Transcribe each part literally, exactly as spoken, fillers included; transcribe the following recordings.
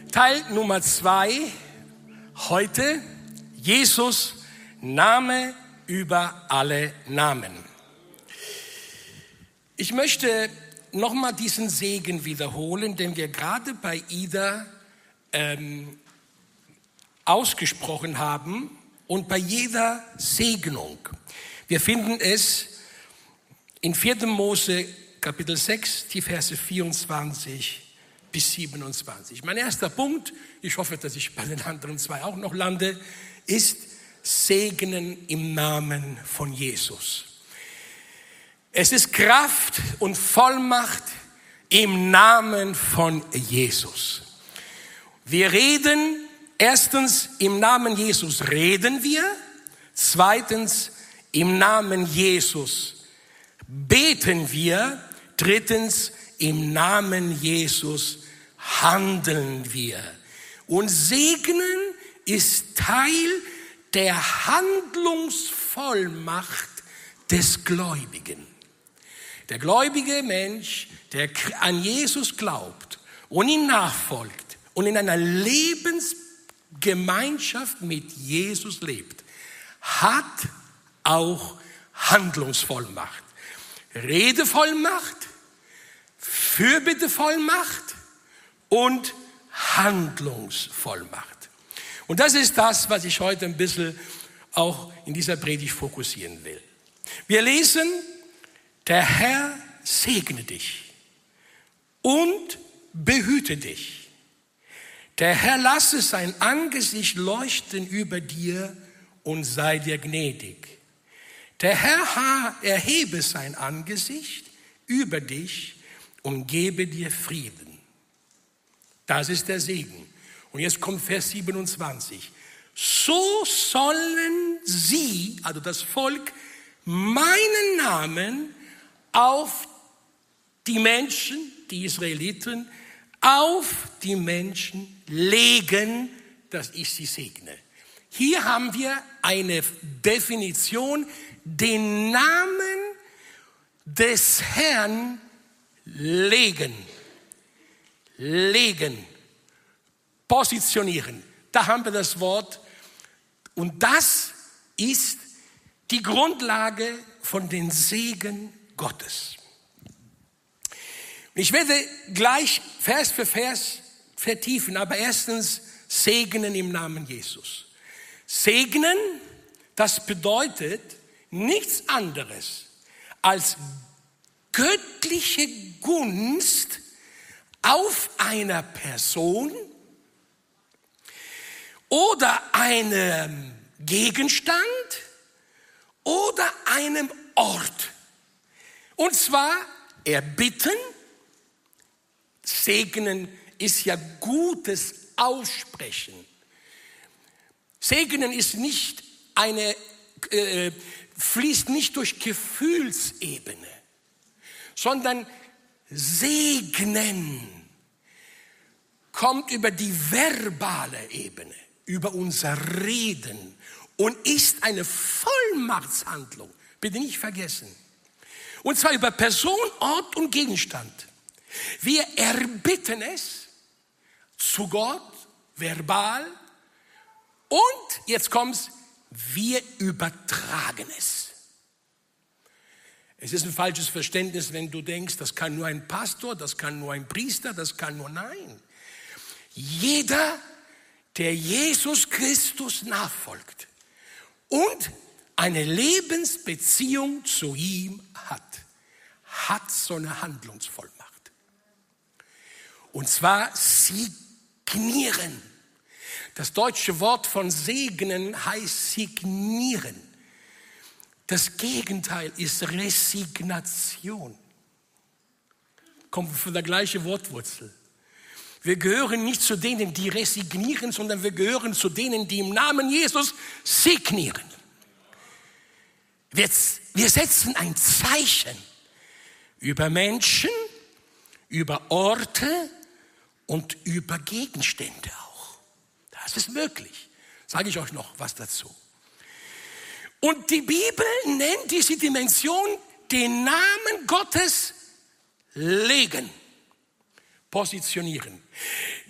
Teil Nummer zwei, heute, Jesus, Name über alle Namen. Ich möchte nochmal diesen Segen wiederholen, den wir gerade bei Ida ähm, ausgesprochen haben und bei jeder Segnung. Wir finden es in vierten Mose Kapitel sechs, die Verse vierundzwanzig bis siebenundzwanzig. Mein erster Punkt, ich hoffe, dass ich bei den anderen zwei auch noch lande, ist Segnen im Namen von Jesus. Es ist Kraft und Vollmacht im Namen von Jesus. Wir reden, erstens, im Namen Jesus reden wir. Zweitens, im Namen Jesus beten wir. Drittens, im Namen Jesus handeln wir. Und segnen ist Teil der Handlungsvollmacht des Gläubigen. Der gläubige Mensch, der an Jesus glaubt und ihm nachfolgt und in einer Lebensgemeinschaft mit Jesus lebt, hat auch Handlungsvollmacht. Redevollmacht, Fürbittevollmacht und Handlungsvollmacht. Und das ist das, was ich heute ein bisschen auch in dieser Predigt fokussieren will. Wir lesen, der Herr segne dich und behüte dich. Der Herr lasse sein Angesicht leuchten über dir und sei dir gnädig. Der Herr erhebe sein Angesicht über dich und gebe dir Frieden. Das ist der Segen. Und jetzt kommt Vers siebenundzwanzig. So sollen sie, also das Volk, meinen Namen auf die Menschen, die Israeliten, auf die Menschen legen, dass ich sie segne. Hier haben wir eine Definition, den Namen des Herrn legen, legen, positionieren. Da haben wir das Wort und das ist die Grundlage von den Segen Gottes. Ich werde gleich Vers für Vers vertiefen, aber erstens segnen im Namen Jesus. Segnen, das bedeutet nichts anderes als göttliche Gunst auf einer Person oder einem Gegenstand oder einem Ort. Und zwar erbitten, segnen ist ja gutes Aussprechen. Segnen ist nicht eine, äh, fließt nicht durch Gefühlsebene, sondern segnen kommt über die verbale Ebene, über unser Reden und ist eine Vollmachtshandlung. Bitte nicht vergessen. Und zwar über Person, Ort und Gegenstand. Wir erbitten es zu Gott, verbal. Und jetzt kommt's, wir übertragen es. Es ist ein falsches Verständnis, wenn du denkst, das kann nur ein Pastor, das kann nur ein Priester, das kann nur, nein. Jeder, der Jesus Christus nachfolgt und eine Lebensbeziehung zu ihm hat, hat so eine Handlungsvollmacht. Und zwar signieren. Das deutsche Wort von segnen heißt signieren. Das Gegenteil ist Resignation. Kommt von der gleichen Wortwurzel. Wir gehören nicht zu denen, die resignieren, sondern wir gehören zu denen, die im Namen Jesus signieren. Wir, wir setzen ein Zeichen über Menschen, über Orte und über Gegenstände auch. Das ist möglich. Sage ich euch noch was dazu. Und die Bibel nennt diese Dimension den Namen Gottes legen, positionieren.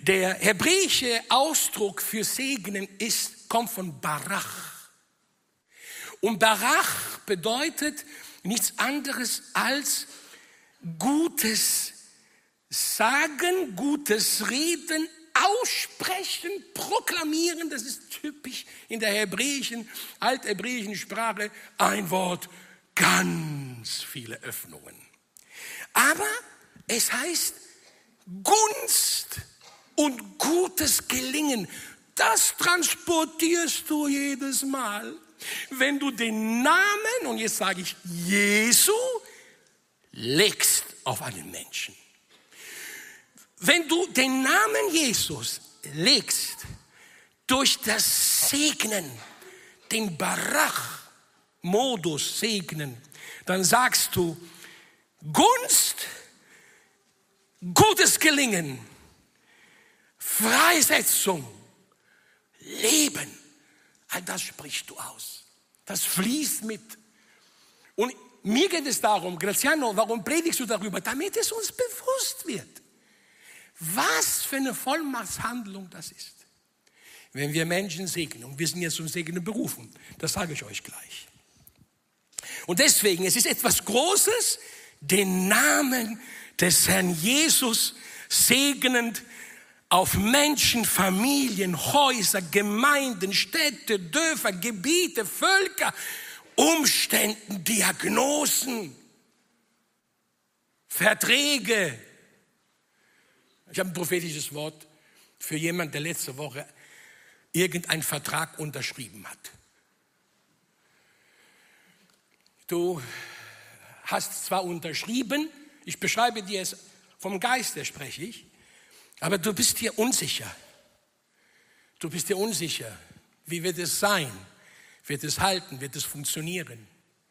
Der hebräische Ausdruck für segnen ist, kommt von Barach. Und Barach bedeutet nichts anderes als Gutes sagen, Gutes reden, aussprechen, proklamieren. Das ist typisch in der hebräischen, althebräischen Sprache ein Wort, ganz viele Öffnungen. Aber es heißt Gunst und gutes Gelingen. Das transportierst du jedes Mal, wenn du den Namen, und jetzt sage ich Jesu, legst auf einen Menschen. Wenn du den Namen Jesus legst, durch das Segnen, den Barach-Modus segnen, dann sagst du Gunst, gutes Gelingen, Freisetzung, Leben. All das sprichst du aus. Das fließt mit. Und mir geht es darum, Graziano, warum predigst du darüber? Damit es uns bewusst wird, was für eine Vollmachtshandlung das ist. Wenn wir Menschen segnen, und wir sind jetzt zum Segnen berufen, das sage ich euch gleich. Und deswegen, es ist etwas Großes, den Namen des Herrn Jesus segnend auf Menschen, Familien, Häuser, Gemeinden, Städte, Dörfer, Gebiete, Völker, Umständen, Diagnosen, Verträge. Ich habe ein prophetisches Wort für jemanden, der letzte Woche irgendeinen Vertrag unterschrieben hat. Du hast zwar unterschrieben, ich beschreibe dir es, vom Geiste spreche ich, aber du bist dir unsicher. Du bist dir unsicher. Wie wird es sein? Wird es halten? Wird es funktionieren?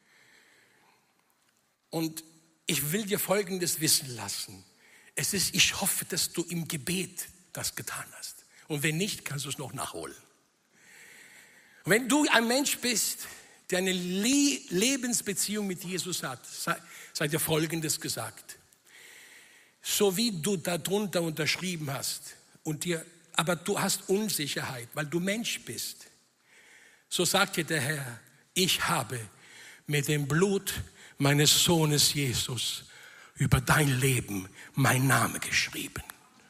Und ich will dir Folgendes wissen lassen. Es ist, ich hoffe, dass du im Gebet das getan hast. Und wenn nicht, kannst du es noch nachholen. Und wenn du ein Mensch bist, der eine Le- Lebensbeziehung mit Jesus hat, sei, sei dir Folgendes gesagt. So wie du darunter unterschrieben hast, und dir, aber du hast Unsicherheit, weil du Mensch bist, so sagt dir der Herr, ich habe mit dem Blut meines Sohnes Jesus über dein Leben mein Name geschrieben.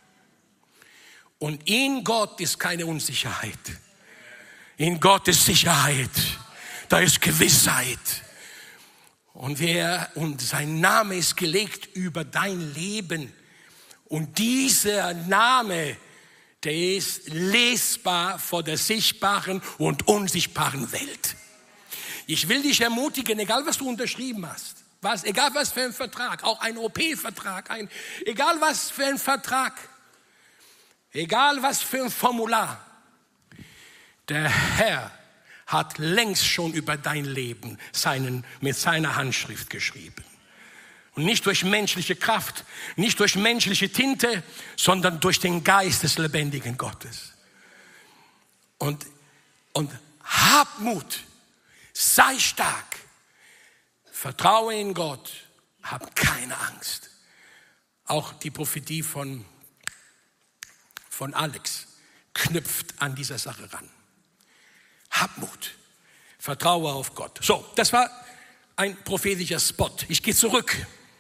Und in Gott ist keine Unsicherheit. In Gott ist Sicherheit. Da ist Gewissheit. Und wer, und sein Name ist gelegt über dein Leben. Und dieser Name, der ist lesbar vor der sichtbaren und unsichtbaren Welt. Ich will dich ermutigen, egal was du unterschrieben hast, was, egal was für ein Vertrag, auch ein O P-Vertrag, ein, egal was für ein Vertrag, egal was für ein Formular, der Herr hat längst schon über dein Leben seinen, mit seiner Handschrift geschrieben. Und nicht durch menschliche Kraft, nicht durch menschliche Tinte, sondern durch den Geist des lebendigen Gottes. Und, und hab Mut, sei stark, vertraue in Gott, hab keine Angst. Auch die Prophetie von, von Alex knüpft an dieser Sache ran. Hab Mut, vertraue auf Gott. So, das war ein prophetischer Spot. Ich gehe zurück.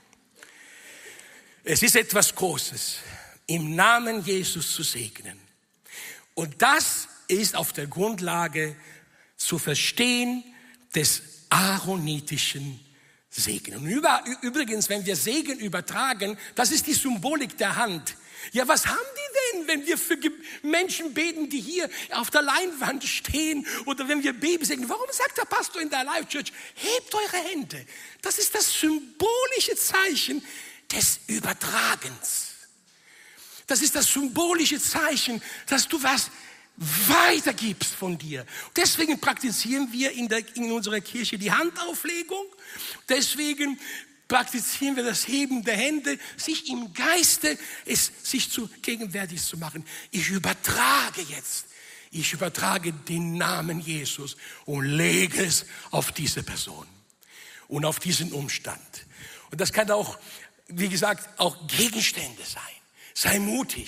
Es ist etwas Großes, im Namen Jesus zu segnen. Und das ist auf der Grundlage zu verstehen des aaronitischen Segen. Und über, übrigens, wenn wir Segen übertragen, das ist die Symbolik der Hand. Ja, was haben die denn, wenn wir für Menschen beten, die hier auf der Leinwand stehen oder wenn wir Baby segnen? Warum sagt der Pastor in der Life Church, hebt eure Hände? Das ist das symbolische Zeichen des Übertragens. Das ist das symbolische Zeichen, dass du was weitergibst von dir. Deswegen praktizieren wir in, der, in unserer Kirche die Handauflegung. Deswegen praktizieren wir das Heben der Hände, sich im Geiste, es, sich zu gegenwärtig zu machen. Ich übertrage jetzt, ich übertrage den Namen Jesus und lege es auf diese Person und auf diesen Umstand. Und das kann auch, wie gesagt, auch Gegenstände sein. Sei mutig.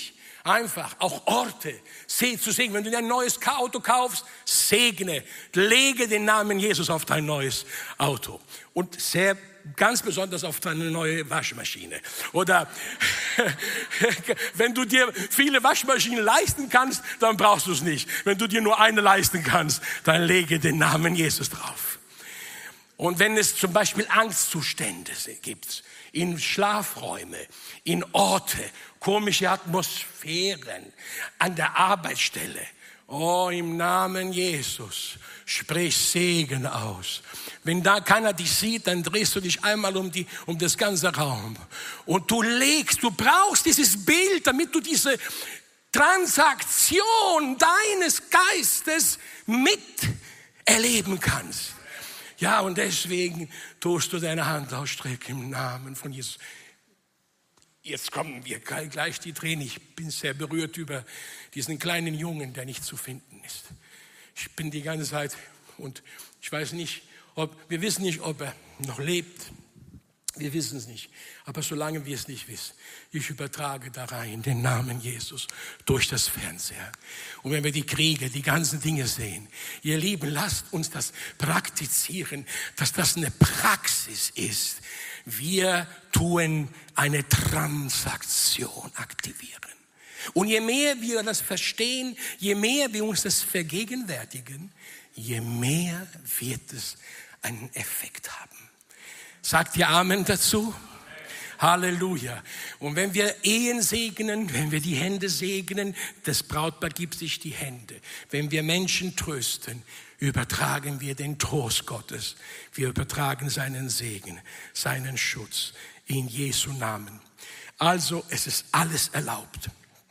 Einfach, auch Orte zu segnen. Wenn du dir ein neues Auto kaufst, segne, lege den Namen Jesus auf dein neues Auto. Und sehr, ganz besonders auf deine neue Waschmaschine. Oder wenn du dir viele Waschmaschinen leisten kannst, dann brauchst du es nicht. Wenn du dir nur eine leisten kannst, dann lege den Namen Jesus drauf. Und wenn es zum Beispiel Angstzustände gibt, in Schlafräume, in Orte, komische Atmosphären, an der Arbeitsstelle. Oh, im Namen Jesus, sprich Segen aus. Wenn da keiner dich sieht, dann drehst du dich einmal um, die, um das ganze Raum. Und du legst, du brauchst dieses Bild, damit du diese Transaktion deines Geistes miterleben kannst. Ja, und deswegen tust du deine Hand ausstrecken im Namen von Jesus. Jetzt kommen wir gleich die Tränen. Ich bin sehr berührt über diesen kleinen Jungen, der nicht zu finden ist. Ich bin die ganze Zeit und ich weiß nicht, ob, wir wissen nicht, ob er noch lebt. Wir wissen es nicht. Aber solange wir es nicht wissen, ich übertrage da rein den Namen Jesus durch das Fernseher. Und wenn wir die Kriege, die ganzen Dinge sehen, ihr Lieben, lasst uns das praktizieren, dass das eine Praxis ist. Wir tun eine Transaktion aktivieren. Und je mehr wir das verstehen, je mehr wir uns das vergegenwärtigen, je mehr wird es einen Effekt haben. Sagt ihr Amen dazu? Halleluja. Und wenn wir Ehen segnen, wenn wir die Hände segnen, das Brautpaar gibt sich die Hände. Wenn wir Menschen trösten, übertragen wir den Trost Gottes. Wir übertragen seinen Segen, seinen Schutz in Jesu Namen. Also, es ist alles erlaubt.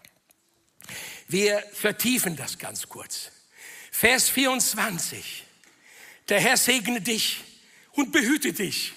Wir vertiefen das ganz kurz. Vers vierundzwanzig. Der Herr segne dich und behüte dich.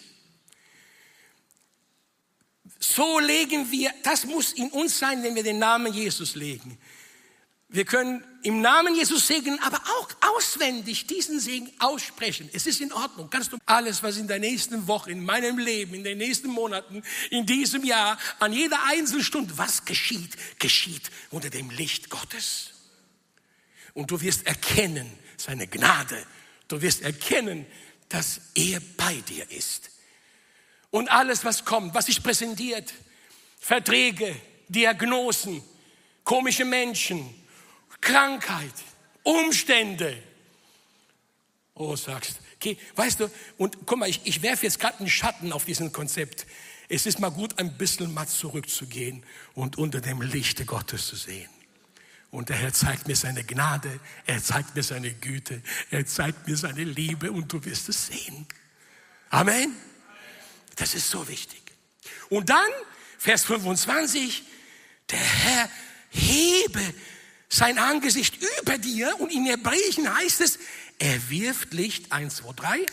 So legen wir, das muss in uns sein, wenn wir den Namen Jesus legen. Wir können im Namen Jesus segnen, aber auch auswendig diesen Segen aussprechen. Es ist in Ordnung. Kannst du alles, was in der nächsten Woche, in meinem Leben, in den nächsten Monaten, in diesem Jahr, an jeder Einzelstunde, was geschieht, geschieht unter dem Licht Gottes. Und du wirst erkennen, seine Gnade. Du wirst erkennen, dass er bei dir ist. Und alles, was kommt, was sich präsentiert, Verträge, Diagnosen, komische Menschen, Krankheit, Umstände. Oh, sagst, okay, weißt du, und guck mal, ich, ich werfe jetzt gerade einen Schatten auf diesen Konzept. Es ist mal gut, ein bisschen mal zurückzugehen und unter dem Lichte Gottes zu sehen. Und der Herr zeigt mir seine Gnade, er zeigt mir seine Güte, er zeigt mir seine Liebe und du wirst es sehen. Amen. Das ist so wichtig. Und dann, Vers fünfundzwanzig, der Herr hebe sein Angesicht über dir und in Hebräischen heißt es, er wirft Licht, eins, zwei, drei,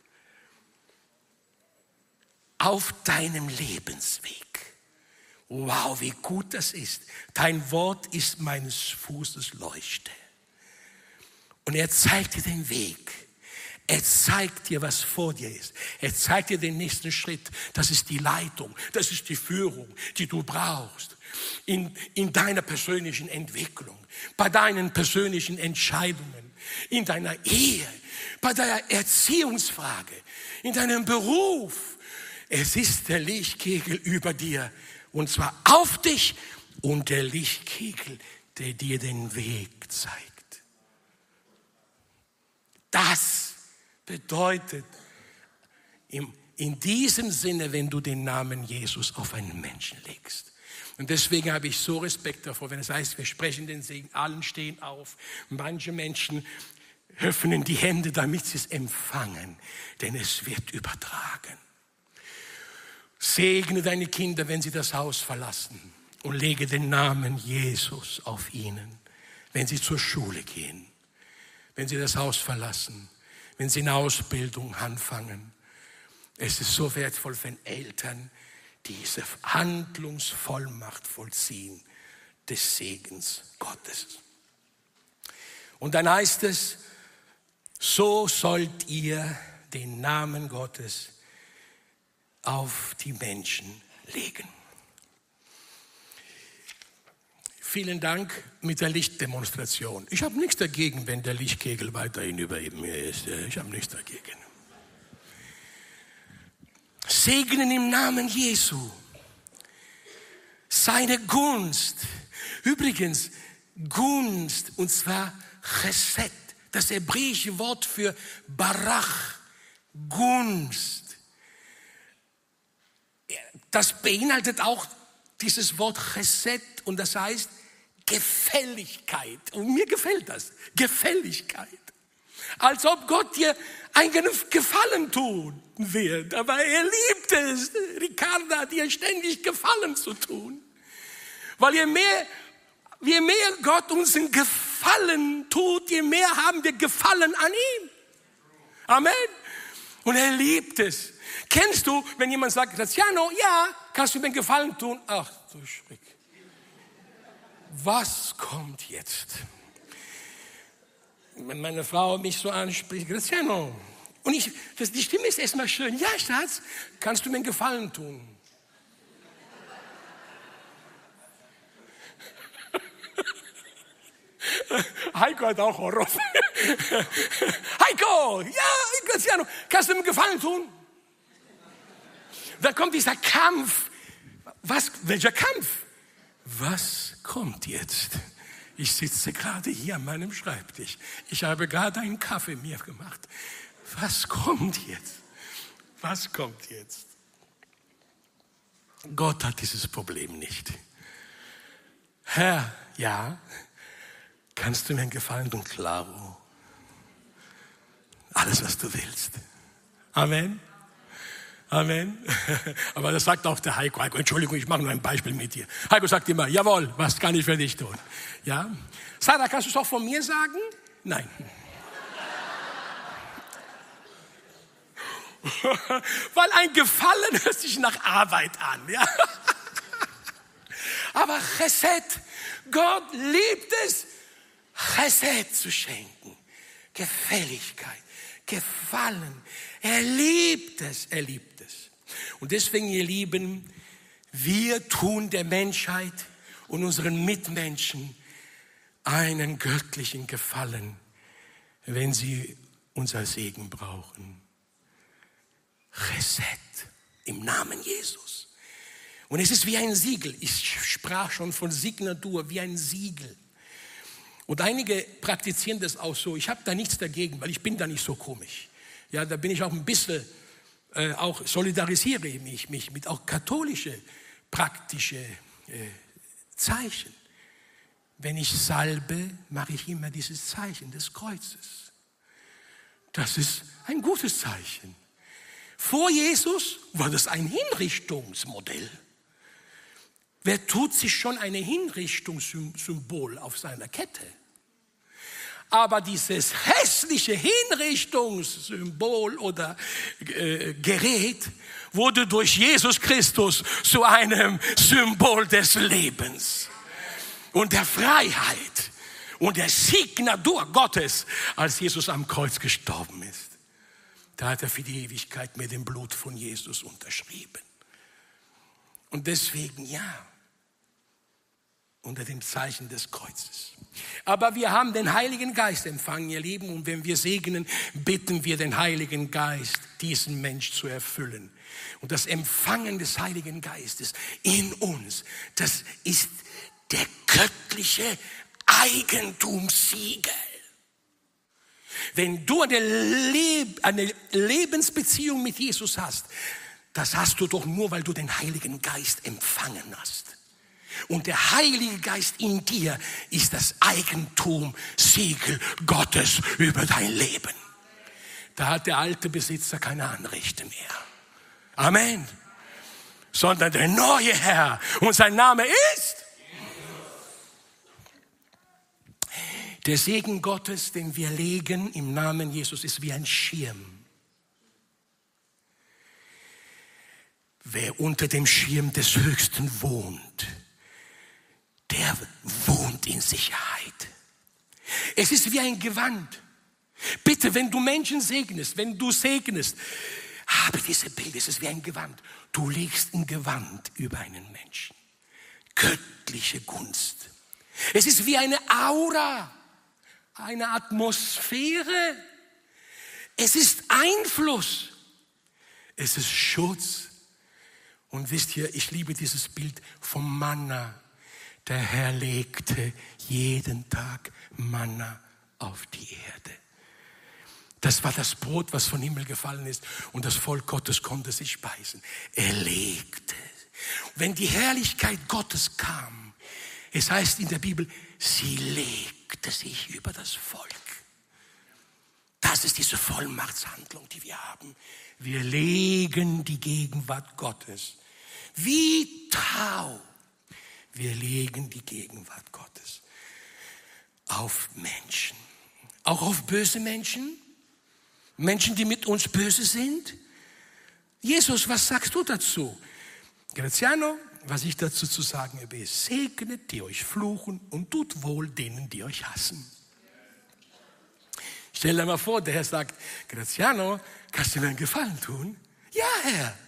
auf deinem Lebensweg. Wow, wie gut das ist. Dein Wort ist meines Fußes Leuchte. Und er zeigt dir den Weg. Er zeigt dir, was vor dir ist. Er zeigt dir den nächsten Schritt. Das ist die Leitung, das ist die Führung, die du brauchst in, in deiner persönlichen Entwicklung, bei deinen persönlichen Entscheidungen, in deiner Ehe, bei deiner Erziehungsfrage, in deinem Beruf. Es ist der Lichtkegel über dir und zwar auf dich und der Lichtkegel, der dir den Weg zeigt. Das bedeutet im, in diesem Sinne, wenn du den Namen Jesus auf einen Menschen legst. Und deswegen habe ich so Respekt davor, wenn es heißt, wir sprechen den Segen, allen stehen auf. Manche Menschen öffnen die Hände, damit sie es empfangen, denn es wird übertragen. Segne deine Kinder, wenn sie das Haus verlassen und lege den Namen Jesus auf ihnen, wenn sie zur Schule gehen, wenn sie das Haus verlassen, wenn sie eine Ausbildung anfangen. Es ist so wertvoll, wenn Eltern diese Handlungsvollmacht vollziehen des Segens Gottes. Und dann heißt es, so sollt ihr den Namen Gottes auf die Menschen legen. Vielen Dank mit der Lichtdemonstration. Ich habe nichts dagegen, wenn der Lichtkegel weiterhin über mir ist. Ich habe nichts dagegen. Segnen im Namen Jesu. Seine Gunst. Übrigens, Gunst, und zwar Chesed. Das hebräische Wort für Barach. Gunst. Das beinhaltet auch dieses Wort Chesed und das heißt Gefälligkeit. Und mir gefällt das. Gefälligkeit. Als ob Gott dir einen Gefallen tun wird. Aber er liebt es, Ricarda, dir ständig Gefallen zu tun. Weil je mehr, je mehr Gott uns einen Gefallen tut, je mehr haben wir Gefallen an ihm. Amen. Und er liebt es. Kennst du, wenn jemand sagt, Graziano, ja, kannst du mir einen Gefallen tun? Ach, du Schreck. Was kommt jetzt? Wenn meine Frau mich so anspricht, Graziano, und ich, das, die Stimme ist erstmal schön. Ja, Schatz, kannst du mir einen Gefallen tun? Heiko hat auch Horror. Heiko, ja, Graziano, kannst du mir einen Gefallen tun? Da kommt dieser Kampf. Was, welcher Kampf? Was kommt jetzt? Ich sitze gerade hier an meinem Schreibtisch. Ich habe gerade einen Kaffee mir gemacht. Was kommt jetzt? Was kommt jetzt? Gott hat dieses Problem nicht. Herr, ja, kannst du mir einen Gefallen tun, klaro. Alles, was du willst. Amen. Amen. Aber das sagt auch der Heiko. Heiko, Entschuldigung, ich mache nur ein Beispiel mit dir. Heiko sagt immer, jawohl, was kann ich für dich tun? Ja? Sarah, kannst du es auch von mir sagen? Nein. Weil ein Gefallen hört sich nach Arbeit an. Ja? Aber Chesed, Gott liebt es, Chesed zu schenken. Gefälligkeit, Gefallen. Er liebt es, er liebt es. Und deswegen, ihr Lieben, wir tun der Menschheit und unseren Mitmenschen einen göttlichen Gefallen, wenn sie unser Segen brauchen. Chesed im Namen Jesus. Und es ist wie ein Siegel. Ich sprach schon von Signatur, wie ein Siegel. Und einige praktizieren das auch so. Ich habe da nichts dagegen, weil ich bin da nicht so komisch. Ja, da bin ich auch ein bisschen, äh, auch solidarisiere ich mich, mich mit auch katholische, praktische äh, Zeichen. Wenn ich salbe, mache ich immer dieses Zeichen des Kreuzes. Das ist ein gutes Zeichen. Vor Jesus war das ein Hinrichtungsmodell. Wer tut sich schon ein Hinrichtungssymbol auf seiner Kette? Aber dieses hässliche Hinrichtungssymbol oder äh, Gerät wurde durch Jesus Christus zu einem Symbol des Lebens und der Freiheit und der Signatur Gottes, als Jesus am Kreuz gestorben ist. Da hat er für die Ewigkeit mit dem Blut von Jesus unterschrieben. Und deswegen ja, unter dem Zeichen des Kreuzes. Aber wir haben den Heiligen Geist empfangen, ihr Lieben, und wenn wir segnen, bitten wir den Heiligen Geist, diesen Mensch zu erfüllen. Und das Empfangen des Heiligen Geistes in uns, das ist der göttliche Eigentumssiegel. Wenn du eine, Leb- eine Lebensbeziehung mit Jesus hast, das hast du doch nur, weil du den Heiligen Geist empfangen hast. Und der Heilige Geist in dir ist das Eigentum, Siegel Gottes über dein Leben. Da hat der alte Besitzer keine Anrechte mehr. Amen. Sondern der neue Herr, und sein Name ist der Segen Gottes, den wir legen im Namen Jesus, ist wie ein Schirm. Wer unter dem Schirm des Höchsten wohnt, der wohnt in Sicherheit. Es ist wie ein Gewand. Bitte, wenn du Menschen segnest, wenn du segnest, habe diese Bilder, es ist wie ein Gewand. Du legst ein Gewand über einen Menschen. Göttliche Gunst. Es ist wie eine Aura, eine Atmosphäre. Es ist Einfluss. Es ist Schutz. Und wisst ihr, ich liebe dieses Bild vom Manna. Der Herr legte jeden Tag Manna auf die Erde. Das war das Brot, was vom Himmel gefallen ist. Und das Volk Gottes konnte sich speisen. Er legte. Wenn die Herrlichkeit Gottes kam, es heißt in der Bibel, sie legte sich über das Volk. Das ist diese Vollmachtshandlung, die wir haben. Wir legen die Gegenwart Gottes wie Tau. Wir legen die Gegenwart Gottes auf Menschen. Auch auf böse Menschen. Menschen, die mit uns böse sind. Jesus, was sagst du dazu? Graziano, was ich dazu zu sagen habe, ist, segnet, die euch fluchen und tut wohl denen, die euch hassen. Stell dir mal vor, der Herr sagt, Graziano, kannst du mir einen Gefallen tun? Ja, Herr.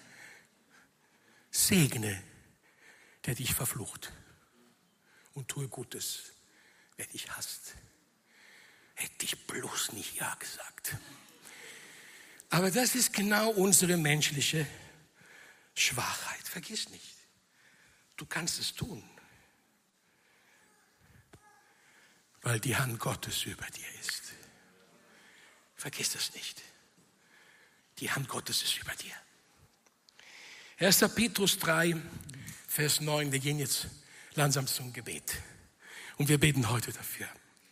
Segne, der dich verflucht und tue Gutes, wer dich hasst. Hätte ich bloß nicht Ja gesagt. Aber das ist genau unsere menschliche Schwachheit. Vergiss nicht, du kannst es tun, weil die Hand Gottes über dir ist. Vergiss das nicht. Die Hand Gottes ist über dir. erster Petrus drei, Vers neun. Wir gehen jetzt langsam zum Gebet. Und wir beten heute dafür.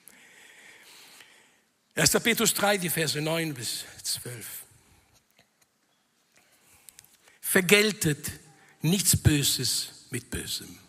erster Petrus drei, die Verse neun bis zwölf. Vergeltet nichts Böses mit Bösem.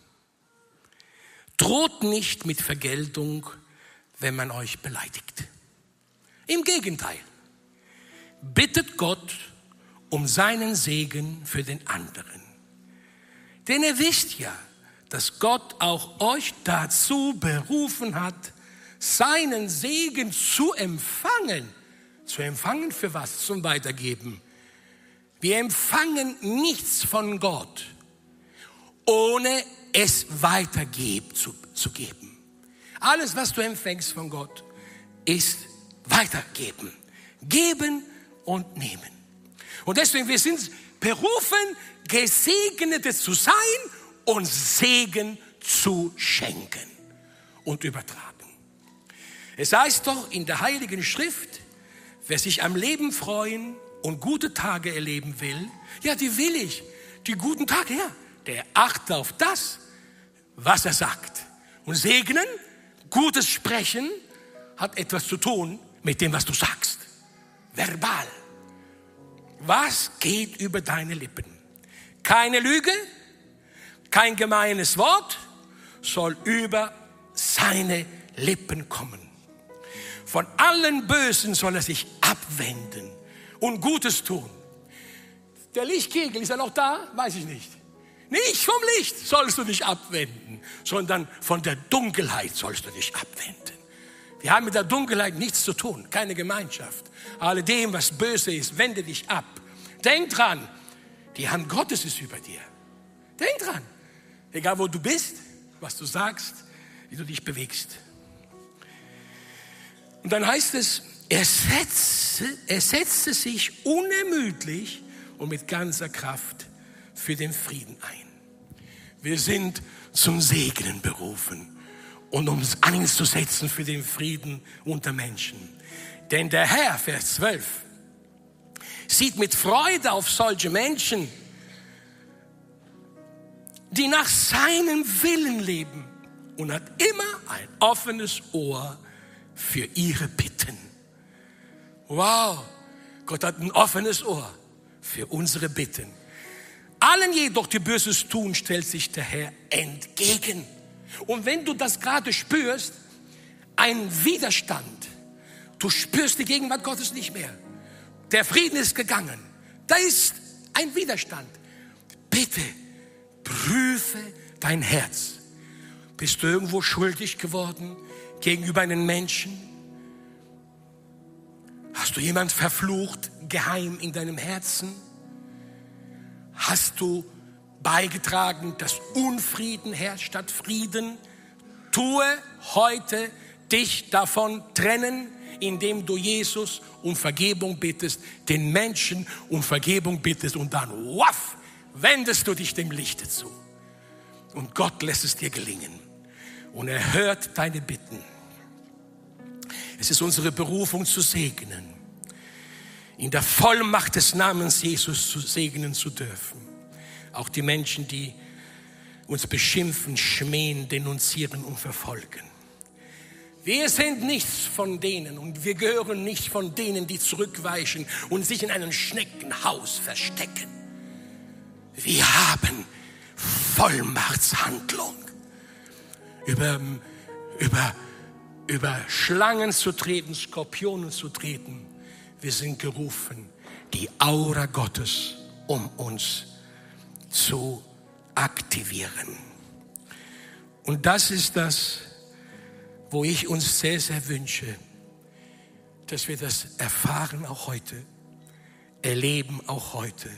Droht nicht mit Vergeltung, wenn man euch beleidigt. Im Gegenteil, bittet Gott um seinen Segen für den anderen. Denn ihr wisst ja, dass Gott auch euch dazu berufen hat, seinen Segen zu empfangen. Zu empfangen für was? Zum Weitergeben. Wir empfangen nichts von Gott, ohne es weitergeben zu, zu geben. Alles, was du empfängst von Gott, ist weitergeben. Geben und nehmen. Und deswegen, wir sind berufen, Gesegnete zu sein und Segen zu schenken und übertragen. Es heißt doch in der Heiligen Schrift, wer sich am Leben freuen und gute Tage erleben will, ja, die will ich, die guten Tage, ja, der achte auf das, was er sagt. Und segnen, gutes Sprechen, hat etwas zu tun mit dem, was du sagst. Verbal. Was geht über deine Lippen? Keine Lüge, kein gemeines Wort soll über seine Lippen kommen. Von allen Bösen soll er sich abwenden und Gutes tun. Der Lichtkegel, ist er noch da? Weiß ich nicht. Nicht vom Licht sollst du dich abwenden, sondern von der Dunkelheit sollst du dich abwenden. Wir haben mit der Dunkelheit nichts zu tun, keine Gemeinschaft. Alledem, was böse ist, wende dich ab. Denk dran, die Hand Gottes ist über dir. Denk dran, egal wo du bist, was du sagst, wie du dich bewegst. Und dann heißt es, er setzte, er setzte sich unermüdlich und mit ganzer Kraft für den Frieden ein. Wir sind zum Segnen berufen und um uns einzusetzen für den Frieden unter Menschen. Denn der Herr, Vers zwölf, sieht mit Freude auf solche Menschen, die nach seinem Willen leben und hat immer ein offenes Ohr für ihre Bitten. Wow, Gott hat ein offenes Ohr für unsere Bitten. Allen jedoch, die Böses tun, stellt sich der Herr entgegen. Und wenn du das gerade spürst, ein Widerstand, du spürst die Gegenwart Gottes nicht mehr. Der Frieden ist gegangen. Da ist ein Widerstand. Bitte prüfe dein Herz. Bist du irgendwo schuldig geworden gegenüber einem Menschen? Hast du jemand verflucht, geheim in deinem Herzen? Hast du beigetragen, dass Unfrieden herrscht statt Frieden tue heute dich davon trennen, indem du Jesus um Vergebung bittest, den Menschen um Vergebung bittest und dann, waff, wendest du dich dem Lichte zu. Und Gott lässt es dir gelingen. Und er hört deine Bitten. Es ist unsere Berufung zu segnen. In der Vollmacht des Namens Jesus zu segnen zu dürfen. Auch die Menschen, die uns beschimpfen, schmähen, denunzieren und verfolgen. Wir sind nichts von denen und wir gehören nicht von denen, die zurückweichen und sich in einem Schneckenhaus verstecken. Wir haben Vollmachtshandlung. Über, über, über Schlangen zu treten, Skorpione zu treten. Wir sind gerufen, die Aura Gottes um uns zu aktivieren. Und das ist das, wo ich uns sehr, sehr wünsche, dass wir das erfahren auch heute, erleben auch heute.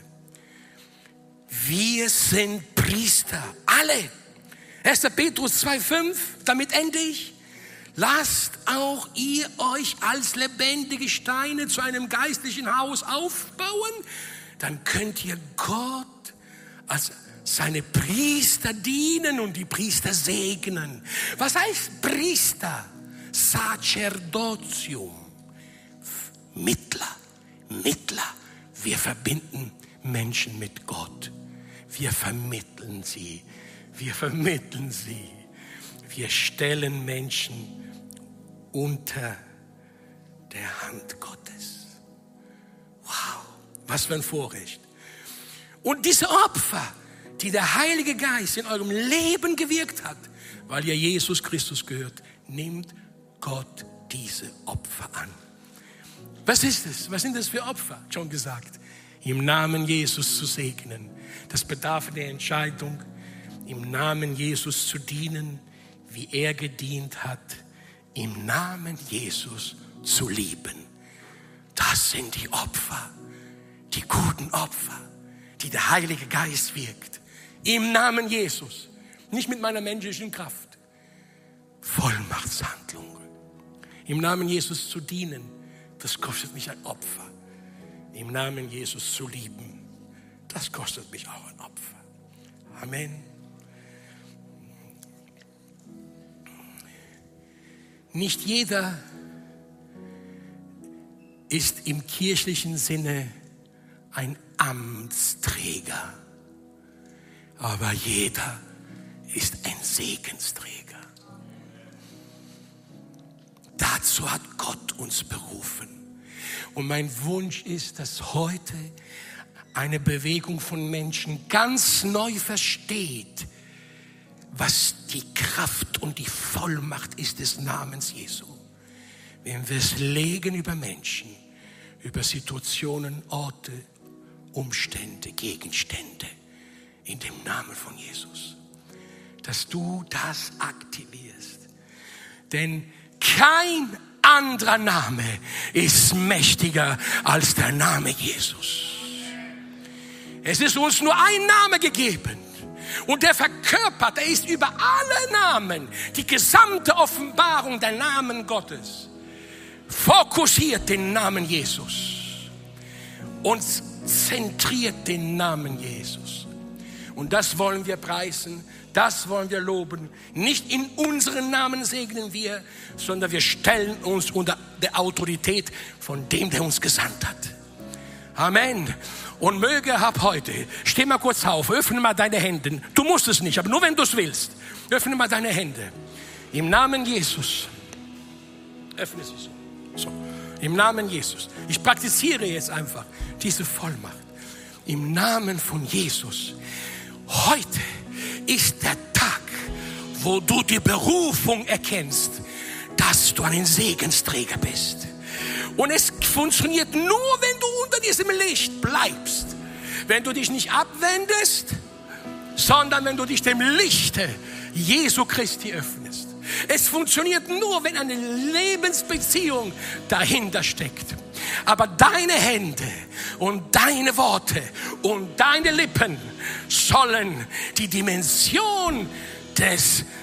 Wir sind Priester, alle. erster Petrus zwei fünf, damit ende ich. Lasst auch ihr euch als lebendige Steine zu einem geistlichen Haus aufbauen, dann könnt ihr Gott als seine Priester dienen und die Priester segnen. Was heißt Priester? Sacerdotium. Mittler, Mittler. Wir verbinden Menschen mit Gott. Wir vermitteln sie. Wir vermitteln sie. Wir stellen Menschen unter der Hand Gottes. Wow, was für ein Vorrecht. Und diese Opfer, die der Heilige Geist in eurem Leben gewirkt hat, weil ihr Jesus Christus gehört, nimmt Gott diese Opfer an. Was ist es? Was sind das für Opfer? Schon gesagt. Im Namen Jesus zu segnen. Das bedarf der Entscheidung, im Namen Jesus zu dienen, wie er gedient hat, im Namen Jesus zu lieben. Das sind die Opfer, die guten Opfer, die der Heilige Geist wirkt. Im Namen Jesus, nicht mit meiner menschlichen Kraft. Vollmachtshandlung. Im Namen Jesus zu dienen, das kostet mich ein Opfer. Im Namen Jesus zu lieben, das kostet mich auch ein Opfer. Amen. Nicht jeder ist im kirchlichen Sinne ein Amtsträger, aber jeder ist ein Segensträger. Dazu hat Gott uns berufen. Und mein Wunsch ist, dass heute eine Bewegung von Menschen ganz neu versteht, was die Kraft und die Vollmacht ist des Namens Jesu. Wenn wir es legen über Menschen, über Situationen, Orte, Umstände, Gegenstände, in dem Namen von Jesus, dass du das aktivierst. Denn kein anderer Name ist mächtiger als der Name Jesus. Es ist uns nur ein Name gegeben. Und der verkörpert, er ist über alle Namen, die gesamte Offenbarung der Namen Gottes. Fokussiert den Namen Jesus und zentriert den Namen Jesus. Und das wollen wir preisen, das wollen wir loben. Nicht in unseren Namen segnen wir, sondern wir stellen uns unter der Autorität von dem, der uns gesandt hat. Amen. Und möge ab heute, steh mal kurz auf, öffne mal deine Hände. Du musst es nicht, aber nur wenn du es willst. Öffne mal deine Hände. Im Namen Jesus. Öffne sie so. So. Im Namen Jesus. Ich praktiziere jetzt einfach diese Vollmacht. Im Namen von Jesus. Heute ist der Tag, wo du die Berufung erkennst, dass du ein Segensträger bist. Und es funktioniert nur, wenn du unter diesem Licht bleibst. Wenn du dich nicht abwendest, sondern wenn du dich dem Lichte Jesu Christi öffnest. Es funktioniert nur, wenn eine Lebensbeziehung dahinter steckt. Aber deine Hände und deine Worte und deine Lippen sollen die Dimension des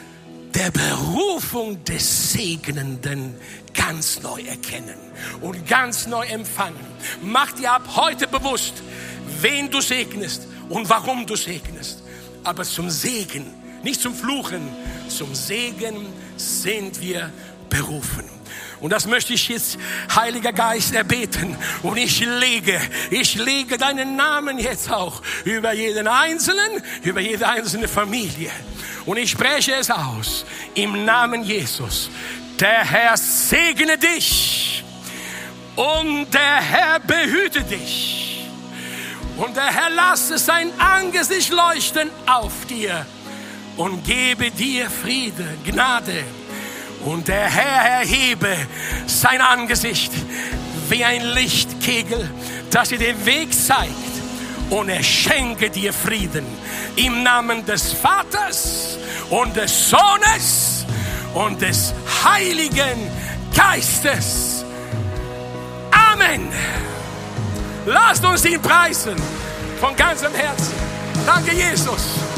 der Berufung des Segnenden ganz neu erkennen und ganz neu empfangen. Mach dir ab heute bewusst, wen du segnest und warum du segnest. Aber zum Segen, nicht zum Fluchen, zum Segen sind wir berufen. Und das möchte ich jetzt, Heiliger Geist, erbeten. Und ich lege, ich lege deinen Namen jetzt auch über jeden Einzelnen, über jede einzelne Familie. Und ich spreche es aus im Namen Jesus. Der Herr segne dich und der Herr behüte dich. Und der Herr lasse sein Angesicht leuchten auf dir und gebe dir Friede, Gnade. Und der Herr erhebe sein Angesicht wie ein Lichtkegel, dass er den Weg zeigt, und er schenke dir Frieden im Namen des Vaters und des Sohnes und des Heiligen Geistes. Amen. Lasst uns ihn preisen von ganzem Herzen. Danke, Jesus.